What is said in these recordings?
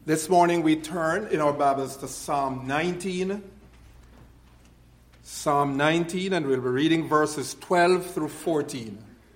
This morning we turn in our Bibles to Psalm 19. Psalm 19, and we'll be reading verses 12 through 14.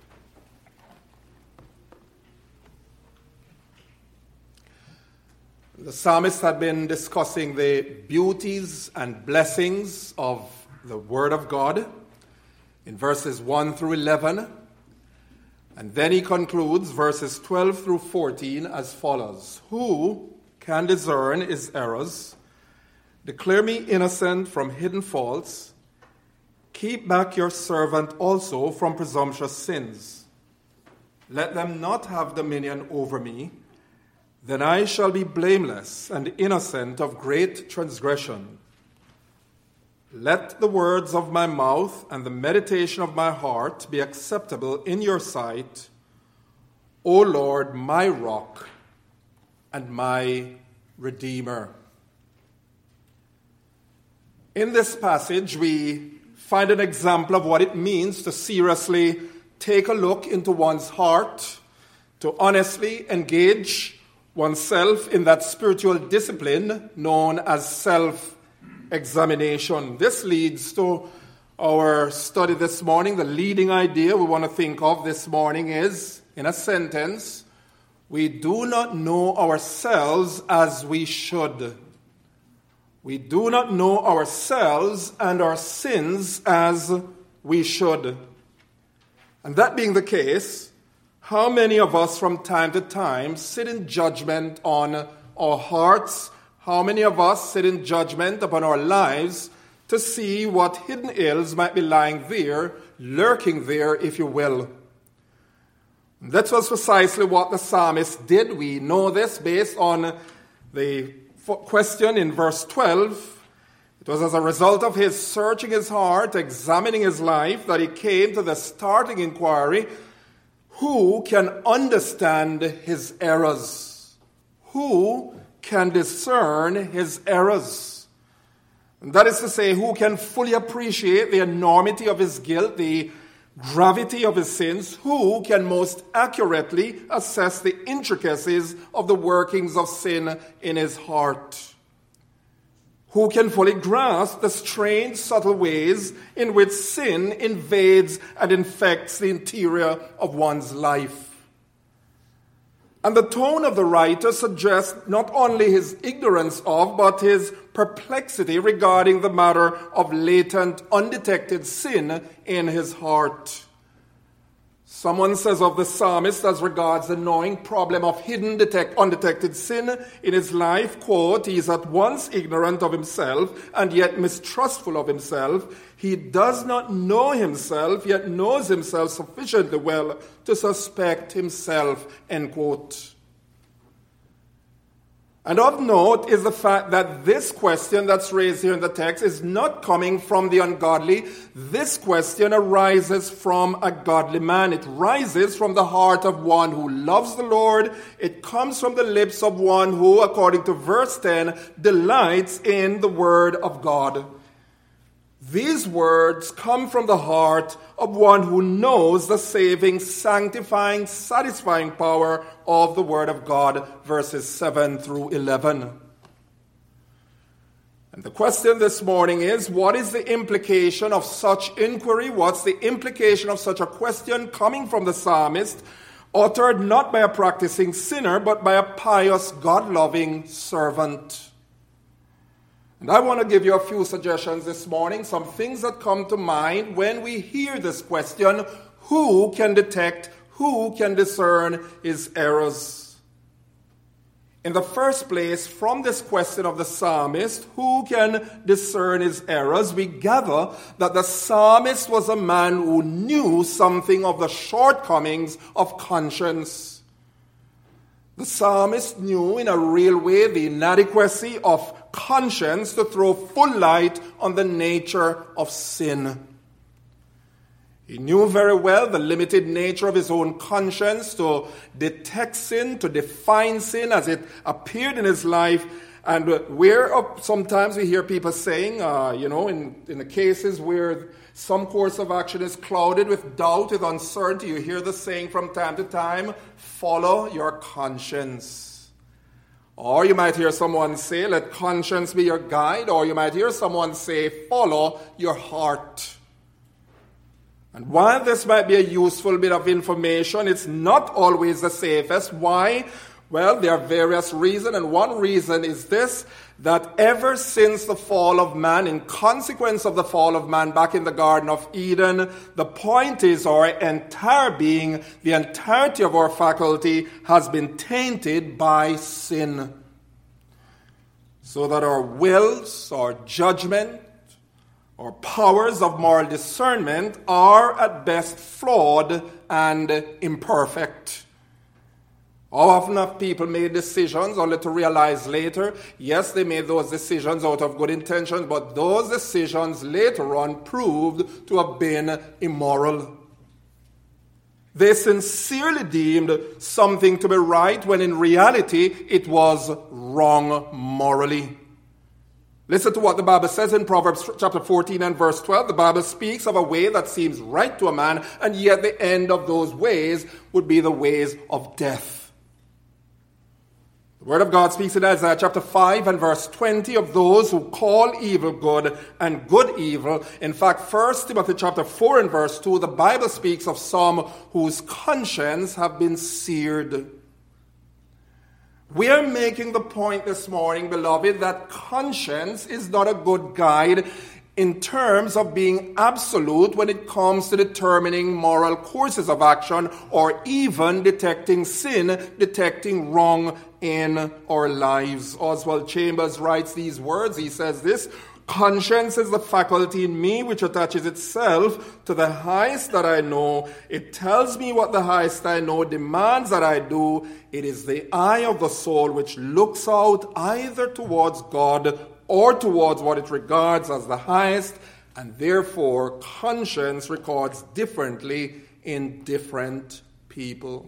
The psalmist had been discussing the beauties and blessings of the Word of God in verses 1 through 11. And then he concludes verses 12 through 14 as follows. Who can discern his errors? Declare me innocent from hidden faults. Keep back your servant also from presumptuous sins. Let them not have dominion over me. Then I shall be blameless and innocent of great transgression. Let the words of my mouth and the meditation of my heart be acceptable in your sight, O Lord, my rock and my Redeemer. In this passage, we find an example of what it means to seriously take a look into one's heart, to honestly engage oneself in that spiritual discipline known as self-examination. This leads to our study this morning. The leading idea we want to think of this morning is, in a sentence, we do not know ourselves as we should. We do not know ourselves and our sins as we should. And that being the case, how many of us from time to time sit in judgment on our hearts? How many of us sit in judgment upon our lives to see what hidden ills might be lying there, lurking there, if you will? That was precisely what the psalmist did. We know this based on the question in verse 12. It was as a result of his searching his heart, examining his life, that he came to the starting inquiry: who can understand his errors? Who can discern his errors? And that is to say, who can fully appreciate the enormity of his guilt, the gravity of his sins? Who can most accurately assess the intricacies of the workings of sin in his heart? Who can fully grasp the strange, subtle ways in which sin invades and infects the interior of one's life? And the tone of the writer suggests not only his ignorance of, but his perplexity regarding the matter of latent, undetected sin in his heart. Someone says of the psalmist as regards the gnawing problem of hidden, undetected sin in his life, quote, he is at once ignorant of himself and yet mistrustful of himself. He does not know himself, yet knows himself sufficiently well to suspect himself, end quote. And of note is the fact that this question that's raised here in the text is not coming from the ungodly. This question arises from a godly man. It rises from the heart of one who loves the Lord. It comes from the lips of one who, according to verse 10, delights in the word of God. These words come from the heart of one who knows the saving, sanctifying, satisfying power of the Word of God, verses 7 through 11. And the question this morning is, what is the implication of such inquiry? What's the implication of such a question coming from the psalmist, uttered not by a practicing sinner, but by a pious, God-loving servant? And I want to give you a few suggestions this morning, some things that come to mind when we hear this question: who can detect, who can discern his errors? In the first place, from this question of the psalmist, who can discern his errors, we gather that the psalmist was a man who knew something of the shortcomings of conscience. The psalmist knew in a real way the inadequacy of conscience to throw full light on the nature of sin. He knew very well the limited nature of his own conscience to detect sin, to define sin as it appeared in his life. And where sometimes we hear people saying, in the cases where some course of action is clouded with doubt, with uncertainty, you hear the saying from time to time, follow your conscience. Or you might hear someone say, let conscience be your guide. Or you might hear someone say, follow your heart. And while this might be a useful bit of information, it's not always the safest. Why? Well, there are various reasons, and one reason is this, that ever since the fall of man, in consequence of the fall of man back in the Garden of Eden, the point is our entire being, the entirety of our faculty has been tainted by sin. So that our wills, our judgment, our powers of moral discernment are at best flawed and imperfect. How often have people made decisions only to realize later, yes, they made those decisions out of good intentions, but those decisions later on proved to have been immoral. They sincerely deemed something to be right when in reality it was wrong morally. Listen to what the Bible says in Proverbs chapter 14 and verse 12. The Bible speaks of a way that seems right to a man, and yet the end of those ways would be the ways of death. The Word of God speaks in Isaiah chapter 5 and verse 20 of those who call evil good and good evil. In fact, 1 Timothy chapter 4 and verse 2, the Bible speaks of some whose conscience have been seared. We are making the point this morning, beloved, that conscience is not a good guide in terms of being absolute when it comes to determining moral courses of action or even detecting sin, detecting wrong in our lives. Oswald Chambers writes these words. He says this, conscience is the faculty in me which attaches itself to the highest that I know. It tells me what the highest I know demands that I do. It is the eye of the soul which looks out either towards God or towards what it regards as the highest, and therefore conscience records differently in different people.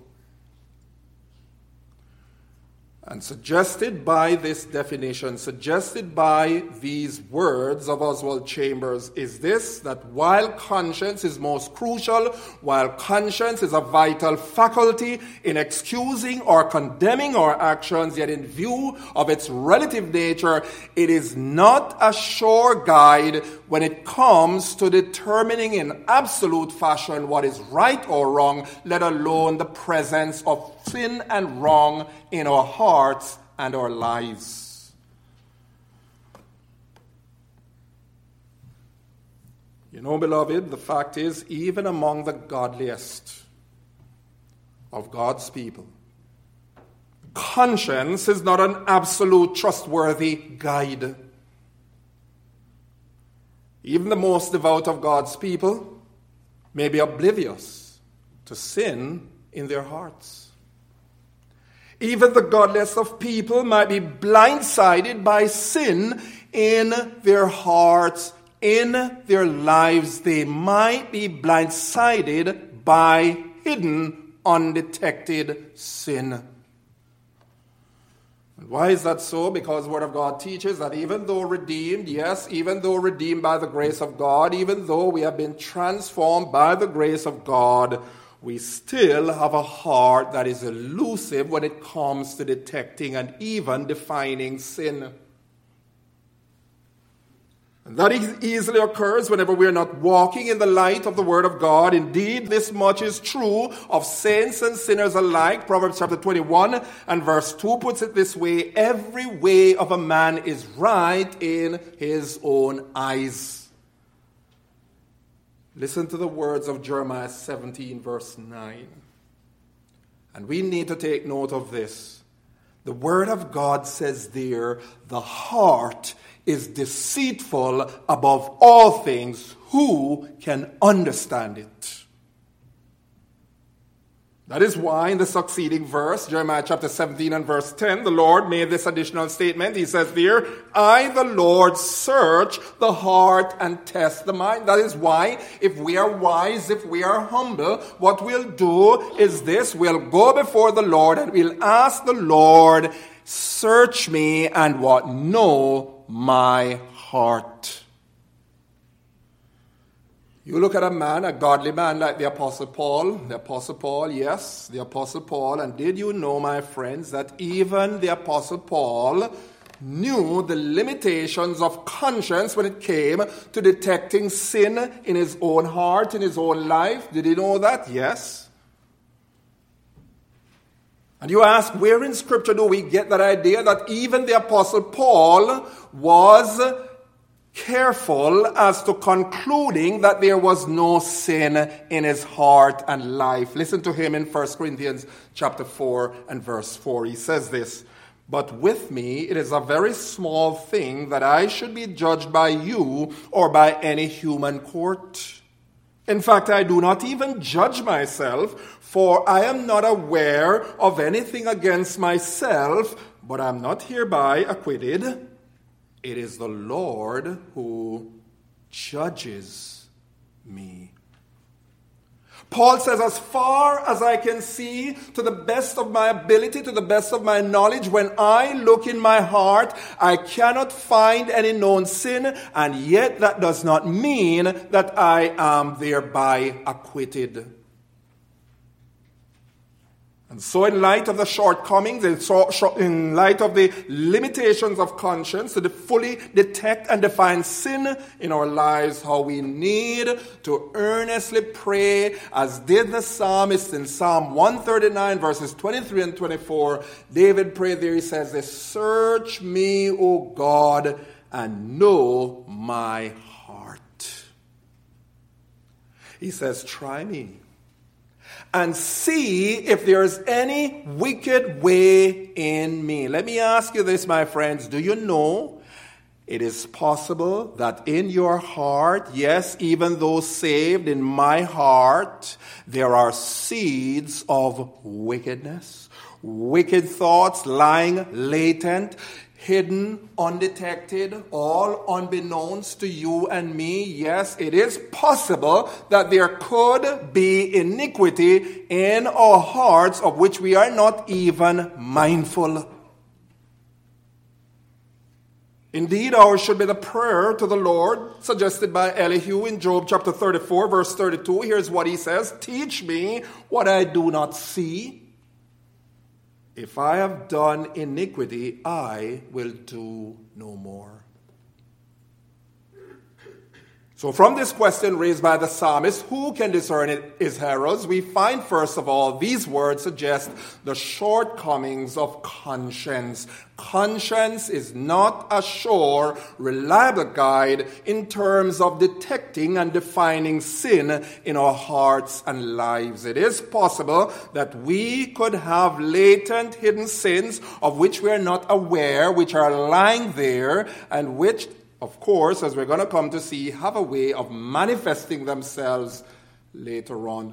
And suggested by this definition, suggested by these words of Oswald Chambers is this, that while conscience is most crucial, while conscience is a vital faculty in excusing or condemning our actions, yet in view of its relative nature, it is not a sure guide when it comes to determining in absolute fashion what is right or wrong, let alone the presence of sin and wrong in our hearts and our lives. You know, beloved, the fact is, even among the godliest of God's people, conscience is not an absolute trustworthy guide. Even the most devout of God's people may be oblivious to sin in their hearts. Even the godless of people might be blindsided by sin in their hearts, in their lives. They might be blindsided by hidden, undetected sin. And why is that so? Because the Word of God teaches that even though redeemed, yes, even though redeemed by the grace of God, even though we have been transformed by the grace of God, we still have a heart that is elusive when it comes to detecting and even defining sin. And that easily occurs whenever we are not walking in the light of the Word of God. Indeed, this much is true of saints and sinners alike. Proverbs chapter 21 and verse 2 puts it this way, every way of a man is right in his own eyes. Listen to the words of Jeremiah 17, verse 9. And we need to take note of this. The Word of God says there, the heart is deceitful above all things. Who can understand it? That is why in the succeeding verse, Jeremiah chapter 17 and verse 10, the Lord made this additional statement. He says there, I, the Lord, search the heart and test the mind. That is why, if we are wise, if we are humble, what we'll do is this. We'll go before the Lord and we'll ask the Lord, search me and what? Know my heart. You look at a man, a godly man like the Apostle Paul. The Apostle Paul, yes, the Apostle Paul. And did you know, my friends, that even the Apostle Paul knew the limitations of conscience when it came to detecting sin in his own heart, in his own life? Did he know that? Yes. And you ask, where in Scripture do we get that idea that even the Apostle Paul was careful as to concluding that there was no sin in his heart and life? Listen to him in 1 Corinthians chapter 4 and verse 4. He says this, "But with me it is a very small thing that I should be judged by you or by any human court. In fact, I do not even judge myself, for I am not aware of anything against myself, but I am not hereby acquitted. It is the Lord who judges me." Paul says, as far as I can see, to the best of my ability, to the best of my knowledge, when I look in my heart, I cannot find any known sin, and yet that does not mean that I am thereby acquitted. And so in light of the shortcomings, in light of the limitations of conscience, to fully detect and define sin in our lives, how we need to earnestly pray, as did the psalmist in Psalm 139, verses 23 and 24. David prayed there, he says, "Search me, O God, and know my heart." He says, "Try me and see if there is any wicked way in me." Let me ask you this, my friends. Do you know it is possible that in your heart, yes, even though saved, in my heart, there are seeds of wickedness, wicked thoughts lying latent, hidden, undetected, all unbeknownst to you and me? Yes, it is possible that there could be iniquity in our hearts of which we are not even mindful. Indeed, ours should be the prayer to the Lord suggested by Elihu in Job chapter 34, verse 32. Here's what he says, "Teach me what I do not see. If I have done iniquity, I will do no more." So from this question raised by the psalmist, who can discern his errors, we find, first of all, these words suggest the shortcomings of conscience. Conscience is not a sure, reliable guide in terms of detecting and defining sin in our hearts and lives. It is possible that we could have latent hidden sins of which we are not aware, which are lying there, and which, of course, as we're going to come to see, have a way of manifesting themselves later on.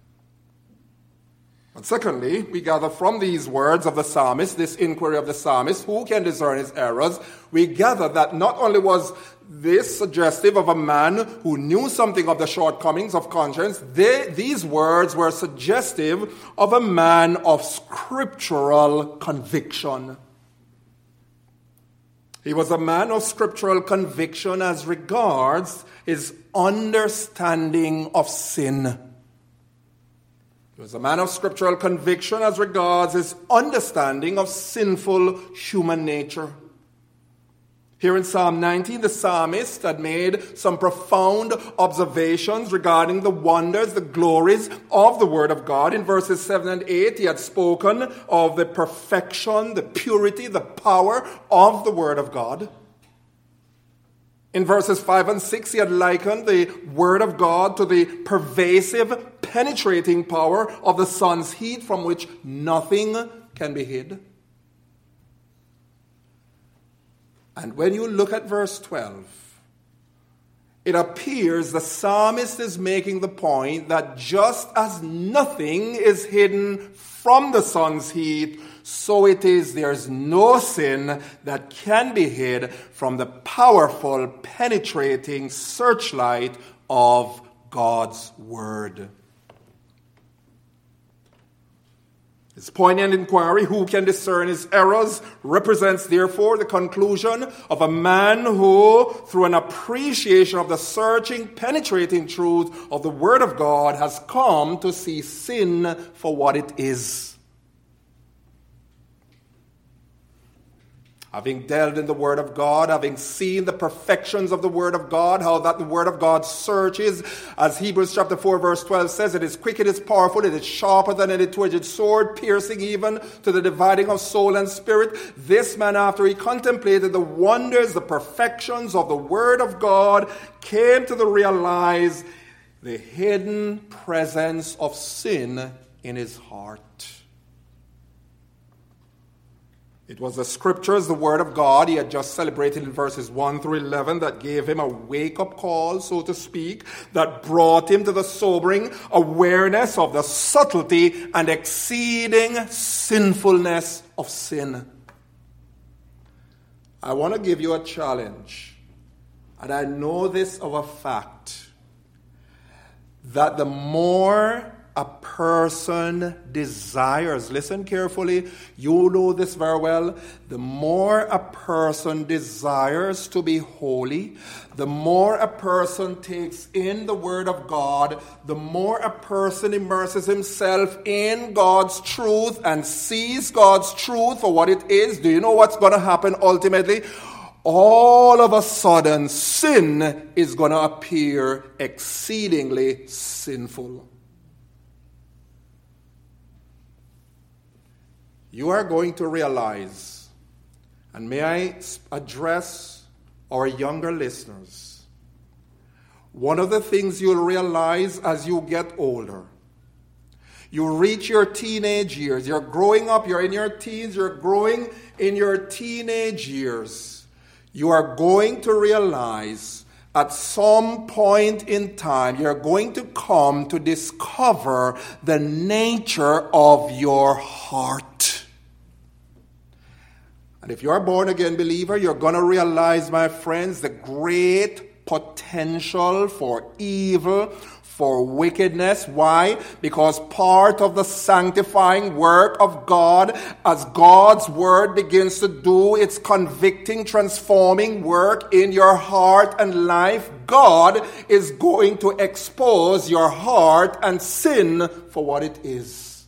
But secondly, we gather from these words of the psalmist, this inquiry of the psalmist, who can discern his errors, we gather that not only was this suggestive of a man who knew something of the shortcomings of conscience, these words were suggestive of a man of scriptural conviction. He was a man of scriptural conviction as regards his understanding of sin. He was a man of scriptural conviction as regards his understanding of sinful human nature. Here in Psalm 19, the psalmist had made some profound observations regarding the wonders, the glories of the Word of God. In verses 7 and 8, he had spoken of the perfection, the purity, the power of the Word of God. In verses 5 and 6, he had likened the Word of God to the pervasive, penetrating power of the sun's heat from which nothing can be hid. And when you look at verse 12, it appears the psalmist is making the point that just as nothing is hidden from the sun's heat, so it is there's no sin that can be hid from the powerful, penetrating searchlight of God's Word. His poignant inquiry, who can discern his errors, represents therefore the conclusion of a man who, through an appreciation of the searching, penetrating truth of the Word of God, has come to see sin for what it is. Having delved in the Word of God, having seen the perfections of the Word of God, how that the Word of God searches, as Hebrews chapter 4 verse 12 says, it is quick, it is powerful, it is sharper than any two-edged sword, piercing even to the dividing of soul and spirit. This man, after he contemplated the wonders, the perfections of the Word of God, came to realize the hidden presence of sin in his heart. It was the scriptures, the Word of God, he had just celebrated in verses 1 through 11, that gave him a wake-up call, so to speak, that brought him to the sobering awareness of the subtlety and exceeding sinfulness of sin. I want to give you a challenge, and I know this of a fact, that the more a person desires, listen carefully, you know this very well, the more a person desires to be holy, the more a person takes in the Word of God, the more a person immerses himself in God's truth and sees God's truth for what it is. Do you know what's going to happen ultimately? All of a sudden, sin is going to appear exceedingly sinful. You are going to realize, and may I address our younger listeners, one of the things you'll realize as you get older, you reach your teenage years, you're growing up, you're in your teens, you're growing in your teenage years, you are going to realize at some point in time, you're going to come to discover the nature of your heart. And if you're a born-again believer, you're going to realize, my friends, the great potential for evil, for wickedness. Why? Because part of the sanctifying work of God, as God's Word begins to do its convicting, transforming work in your heart and life, God is going to expose your heart and sin for what it is.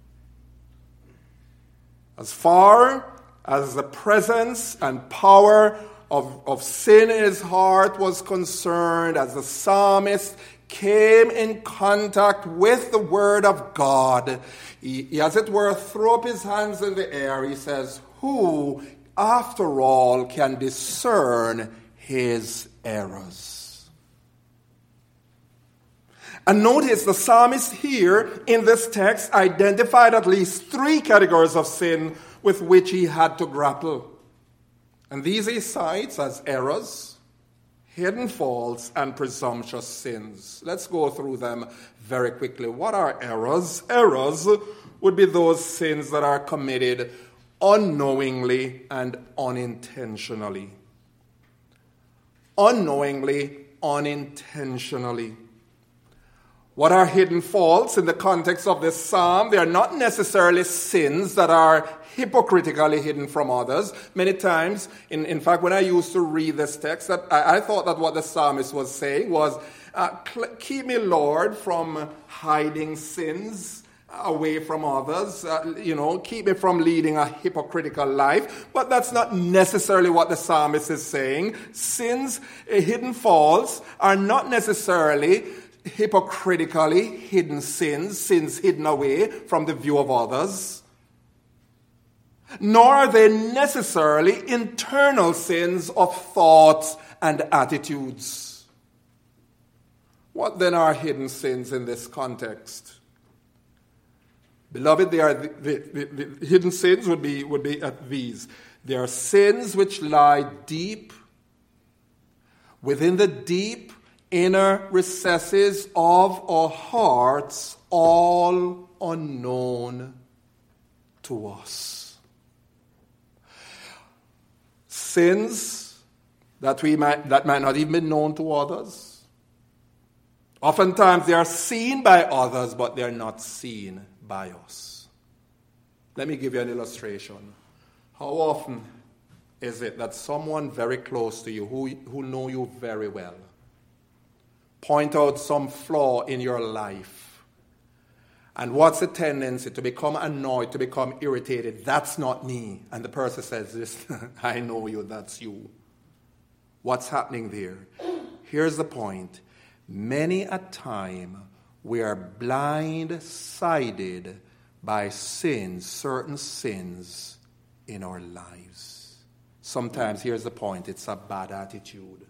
As far as the presence and power of sin in his heart was concerned, as the psalmist came in contact with the Word of God, he as it were, threw up his hands in the air. He says, who, after all, can discern his errors? And notice the psalmist here in this text identified at least 3 categories of sin with which he had to grapple. And these he cites as errors, hidden faults, and presumptuous sins. Let's go through them very quickly. What are errors? Errors would be those sins that are committed unknowingly and unintentionally. Unknowingly, unintentionally. What are hidden faults in the context of this psalm? They are not necessarily sins that are hypocritically hidden from others. Many times, in fact, when I used to read this text, I thought that what the psalmist was saying was, keep me, Lord, from hiding sins away from others. Keep me from leading a hypocritical life. But that's not necessarily what the psalmist is saying. Sins, hidden faults, are not necessarily hypocritically hidden sins hidden away from the view of others, nor are they necessarily internal sins of thoughts and attitudes. What then are hidden sins in this context? Beloved, they are the hidden sins would be these. They are sins which lie deep within the deep inner recesses of our hearts, all unknown to us. Sins that might not even be known to others. Oftentimes they are seen by others, but they are not seen by us. Let me give you an illustration. How often is it that someone very close to you, who know you very well, point out some flaw in your life? And what's the tendency? To become annoyed, to become irritated. That's not me. And the person says this, I know you, that's you. What's happening there? Here's the point. Many a time we are blindsided by sins, certain sins in our lives. Sometimes, here's the point, it's a bad attitude.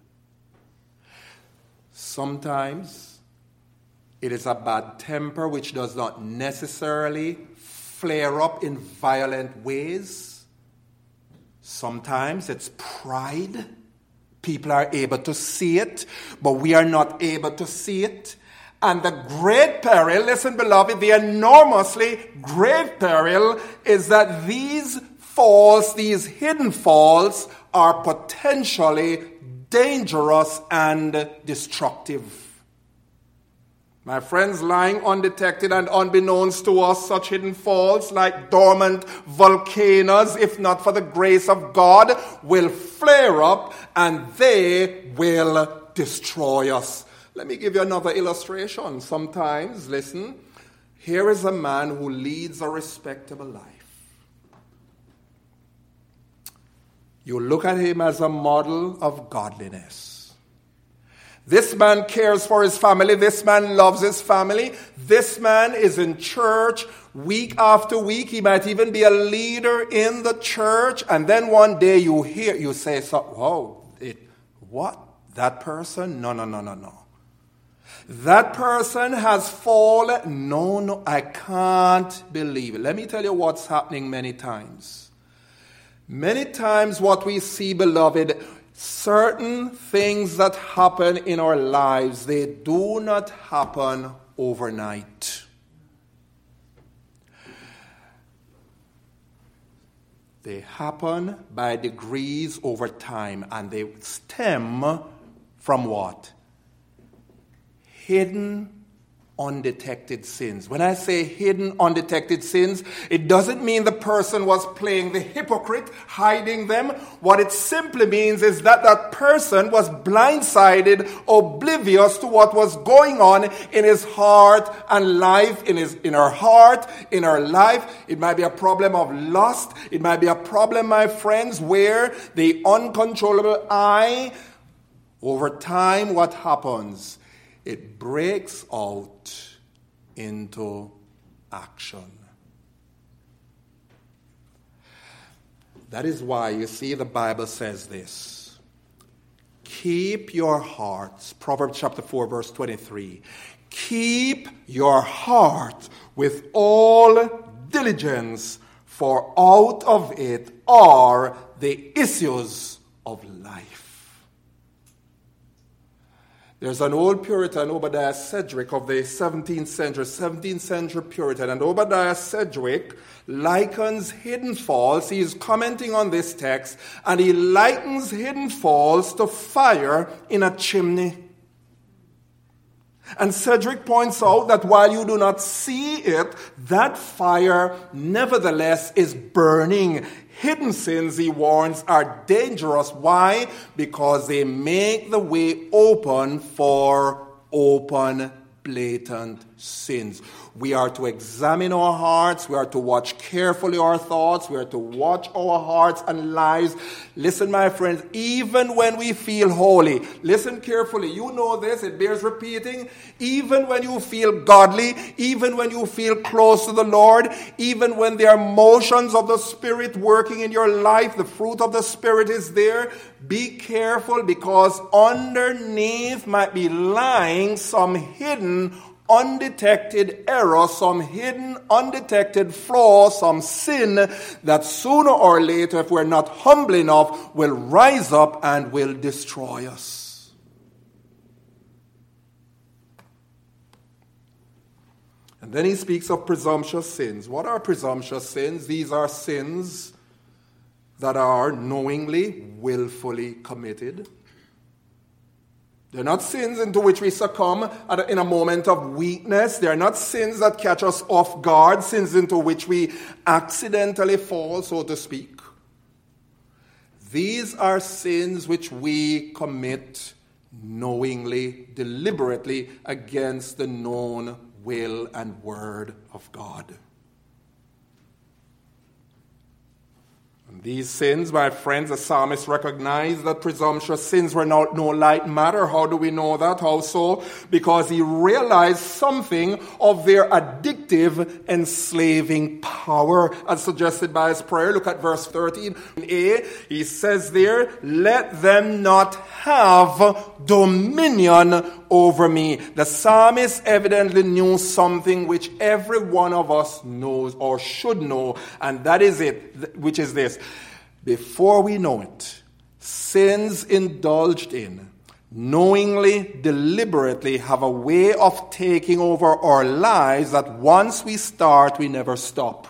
Sometimes it is a bad temper which does not necessarily flare up in violent ways. Sometimes it's pride. People are able to see it, but we are not able to see it. And the great peril, listen beloved, the enormously grave peril is that these faults, these hidden faults, are potentially dangerous and destructive. My friends, lying undetected and unbeknownst to us, such hidden faults like dormant volcanoes, if not for the grace of God, will flare up and they will destroy us. Let me give you another illustration. Sometimes, listen, here is a man who leads a respectable life. You look at him as a model of godliness. This man cares for his family. This man loves his family. This man is in church week after week. He might even be a leader in the church. And then one day you say, whoa, what? That person? No. That person has fallen. No, I can't believe it. Let me tell you what's happening many times. Many times what we see, beloved, certain things that happen in our lives, they do not happen overnight. They happen by degrees over time, and they stem from what? Hidden, undetected sins. When I say hidden, undetected sins, it doesn't mean the person was playing the hypocrite, hiding them. What it simply means is that that person was blindsided, oblivious to what was going on in his heart and life, in her heart, in her life. It might be a problem of lust. It might be a problem, my friends, where the uncontrollable eye, over time, what happens? It breaks out into action. That is why, you see, the Bible says this. Keep your hearts, Proverbs chapter 4, verse 23. Keep your heart with all diligence, for out of it are the issues of life. There's an old Puritan, Obadiah Sedgwick, of the 17th century Puritan. And Obadiah Sedgwick likens hidden faults. He is commenting on this text, and he likens hidden faults to fire in a chimney. And Sedgwick points out that while you do not see it, that fire nevertheless is burning. Hidden sins, he warns, are dangerous. Why? Because they make the way open for open, blatant sins. We are to examine our hearts. We are to watch carefully our thoughts. We are to watch our hearts and lives. Listen, my friends, even when we feel holy, listen carefully. You know this, it bears repeating. Even when you feel godly, even when you feel close to the Lord, even when there are motions of the Spirit working in your life, the fruit of the Spirit is there, be careful, because underneath might be lying some hidden undetected error, some hidden, undetected flaw, some sin that sooner or later, if we're not humble enough, will rise up and will destroy us. And then he speaks of presumptuous sins. What are presumptuous sins? These are sins that are knowingly, willfully committed. They're not sins into which we succumb in a moment of weakness. They are not sins that catch us off guard, sins into which we accidentally fall, so to speak. These are sins which we commit knowingly, deliberately against the known will and word of God. And these sins, my friends, the psalmist recognized that presumptuous sins were no light matter. How do we know that? How so? Because he realized something of their addictive, enslaving power, as suggested by his prayer. Look at verse 13a. He says there, "Let them not have dominion over me." The psalmist evidently knew something which every one of us knows or should know, and that is it, which is this. Before we know it, sins indulged in, knowingly, deliberately, have a way of taking over our lives that once we start, we never stop.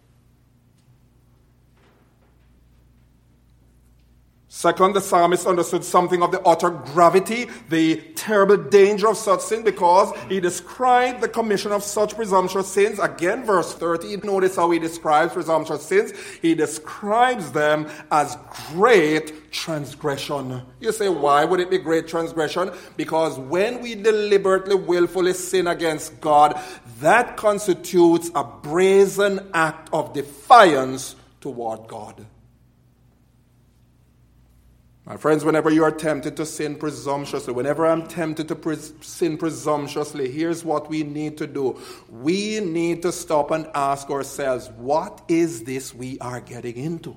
Second, the psalmist understood something of the utter gravity, the terrible danger of such sin, because he described the commission of such presumptuous sins. Again, verse 13, notice how he describes presumptuous sins. He describes them as great transgression. You say, why would it be great transgression? Because when we deliberately, willfully sin against God, that constitutes a brazen act of defiance toward God. My friends, whenever you are tempted to sin presumptuously, whenever I'm tempted to sin presumptuously, here's what we need to do. We need to stop and ask ourselves, what is this we are getting into?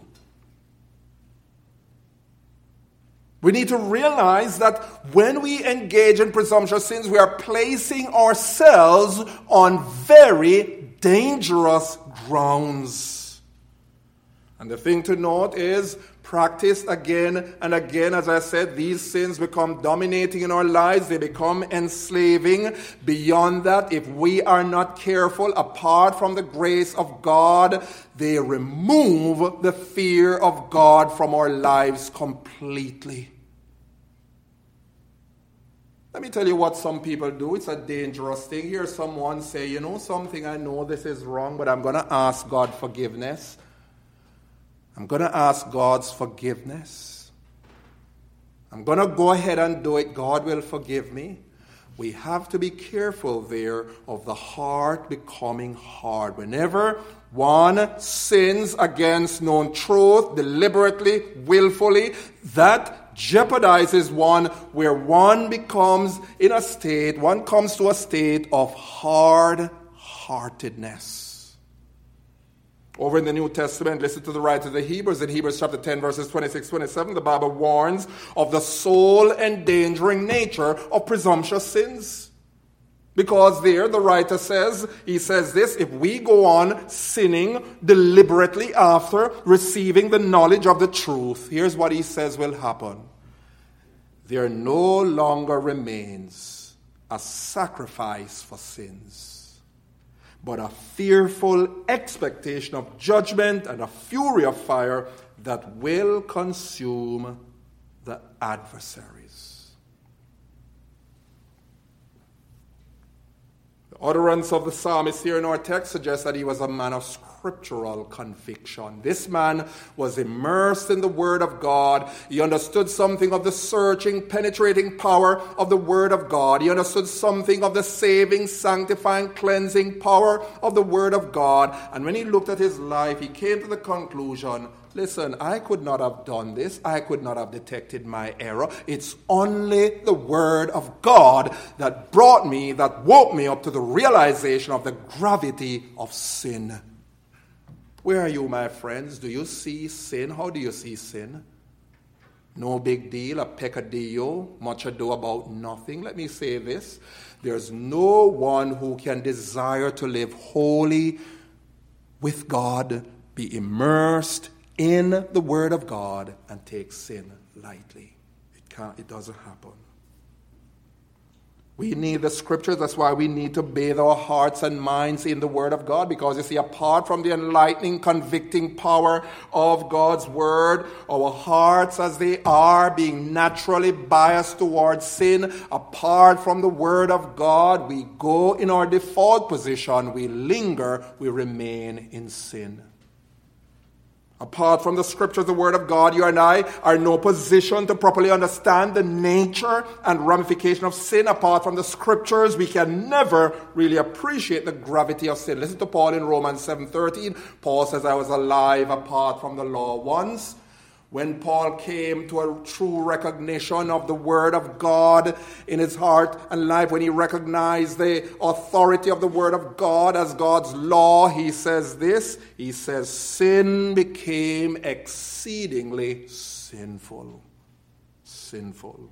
We need to realize that when we engage in presumptuous sins, we are placing ourselves on very dangerous grounds. And the thing to note is, practiced again and again, as I said, these sins become dominating in our lives. They become enslaving. Beyond that, if we are not careful, apart from the grace of God, they remove the fear of God from our lives completely. Let me tell you what some people do. It's a dangerous thing. Hear someone say, you know something, I know this is wrong, but I'm going to ask God forgiveness. I'm going to ask God's forgiveness. I'm going to go ahead and do it. God will forgive me. We have to be careful there of the heart becoming hard. Whenever one sins against known truth, deliberately, willfully, that jeopardizes one where one becomes one comes to a state of hard-heartedness. Over in the New Testament, listen to the writer of the Hebrews. In Hebrews chapter 10, verses 26-27, the Bible warns of the soul-endangering nature of presumptuous sins. Because there, the writer says, he says this, if we go on sinning deliberately after receiving the knowledge of the truth, here's what he says will happen. There no longer remains a sacrifice for sins, but a fearful expectation of judgment and a fury of fire that will consume the adversaries. The utterance of the psalmist here in our text suggests that he was a man of scriptural conviction. This man was immersed in the Word of God. He understood something of the searching, penetrating power of the Word of God. He understood something of the saving, sanctifying, cleansing power of the Word of God. And when he looked at his life, he came to the conclusion, listen, I could not have done this. I could not have detected my error. It's only the Word of God that woke me up to the realization of the gravity of sin. Where are you, my friends? Do you see sin? How do you see sin? No big deal, a peccadillo, much ado about nothing. Let me say this. There's no one who can desire to live holy with God, be immersed in the Word of God, and take sin lightly. It doesn't happen. We need the scriptures. That's why we need to bathe our hearts and minds in the word of God. Because you see, apart from the enlightening, convicting power of God's word, our hearts as they are being naturally biased towards sin, apart from the word of God, we go in our default position. We linger, we remain in sin. Apart from the scriptures, the word of God, you and I are in no position to properly understand the nature and ramification of sin. Apart from the scriptures, we can never really appreciate the gravity of sin. Listen to Paul in Romans 7:13. Paul says, I was alive apart from the law once. When Paul came to a true recognition of the word of God in his heart and life, when he recognized the authority of the word of God as God's law, he says this. He says, sin became exceedingly sinful. Sinful.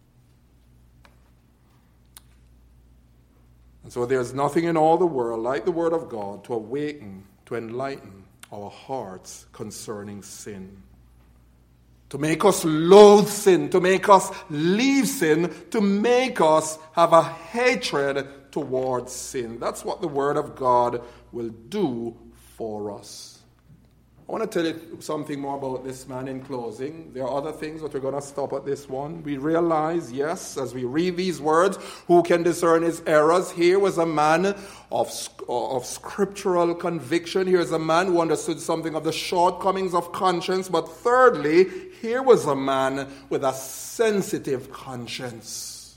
And so there's nothing in all the world like the word of God to awaken, to enlighten our hearts concerning sin. To make us loathe sin, to make us leave sin, to make us have a hatred towards sin. That's what the Word of God will do for us. I want to tell you something more about this man in closing. There are other things, but we're going to stop at this one. We realize, yes, as we read these words, who can discern his errors? Here was a man of scriptural conviction. Here's a man who understood something of the shortcomings of conscience. But thirdly, here was a man with a sensitive conscience.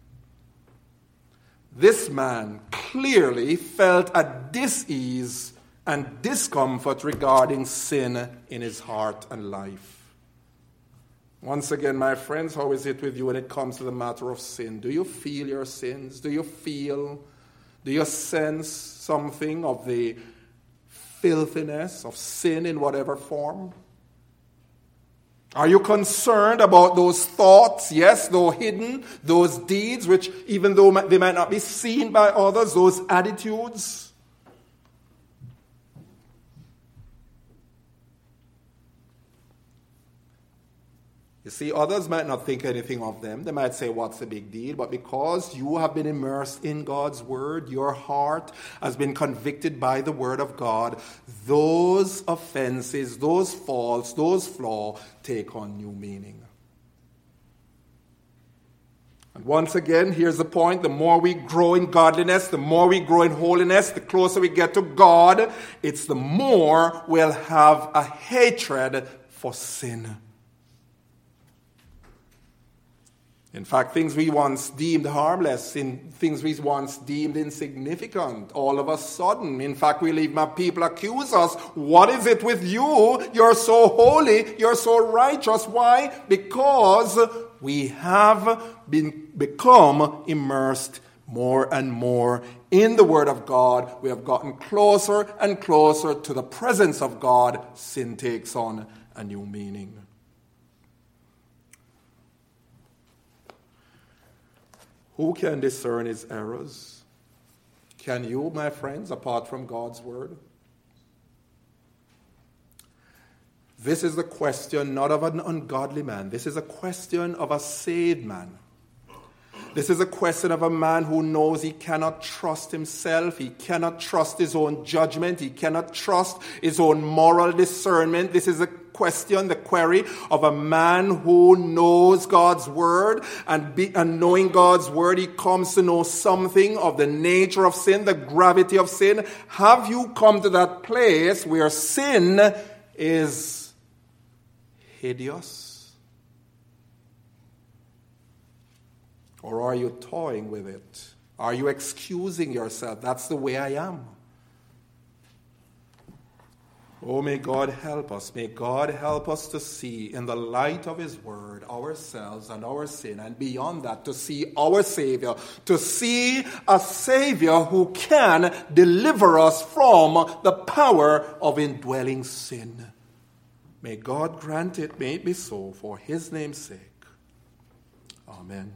This man clearly felt at dis-ease and discomfort regarding sin in his heart and life. Once again, my friends, how is it with you when it comes to the matter of sin? Do you feel your sins? Do you sense something of the filthiness of sin in whatever form? Are you concerned about those thoughts, yes, though hidden, those deeds, which even though they might not be seen by others, those attitudes? You see, others might not think anything of them. They might say, what's the big deal? But because you have been immersed in God's word, your heart has been convicted by the word of God, those offenses, those faults, those flaws take on new meaning. And once again, here's the point. The more we grow in godliness, the more we grow in holiness, the closer we get to God, it's the more we'll have a hatred for sin. In fact, things we once deemed harmless, things we once deemed insignificant, all of a sudden, in fact, we'll even have people accuse us. What is it with you? You're so holy, you're so righteous. Why? Because we have become immersed more and more in the Word of God. We have gotten closer and closer to the presence of God. Sin takes on a new meaning. Who can discern his errors? Can you, my friends, apart from God's word? This is the question not of an ungodly man. This is a question of a saved man. This is a question of a man who knows he cannot trust himself. He cannot trust his own judgment. He cannot trust his own moral discernment. This is a question, the query of a man who knows God's word, and knowing God's word, he comes to know something of the nature of sin, the gravity of sin. Have you come to that place where sin is hideous? Or are you toying with it? Are you excusing yourself? That's the way I am. Oh, may God help us. May God help us to see in the light of his word ourselves and our sin, and beyond that to see our Savior, to see a Savior who can deliver us from the power of indwelling sin. May God grant it, may it be so, for his name's sake. Amen.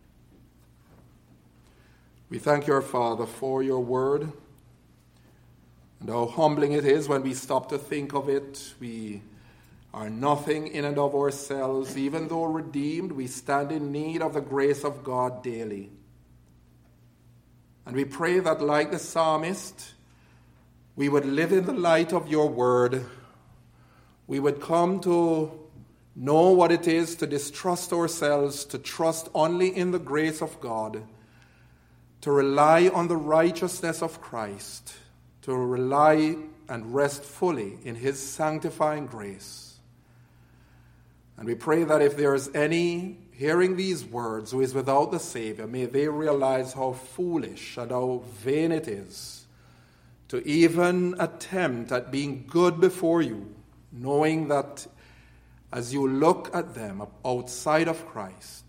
We thank your Father for your word. And how humbling it is when we stop to think of it. We are nothing in and of ourselves. Even though redeemed, we stand in need of the grace of God daily. And we pray that, like the psalmist, we would live in the light of your word. We would come to know what it is to distrust ourselves, to trust only in the grace of God, to rely on the righteousness of Christ, to rely and rest fully in his sanctifying grace. And we pray that if there is any hearing these words who is without the Savior, may they realize how foolish and how vain it is to even attempt at being good before you, knowing that as you look at them outside of Christ,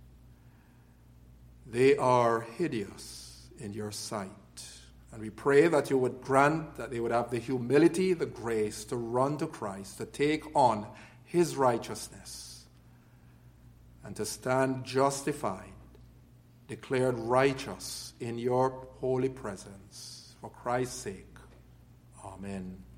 they are hideous in your sight. And we pray that you would grant that they would have the humility, the grace to run to Christ, to take on his righteousness, and to stand justified, declared righteous in your holy presence. For Christ's sake, amen.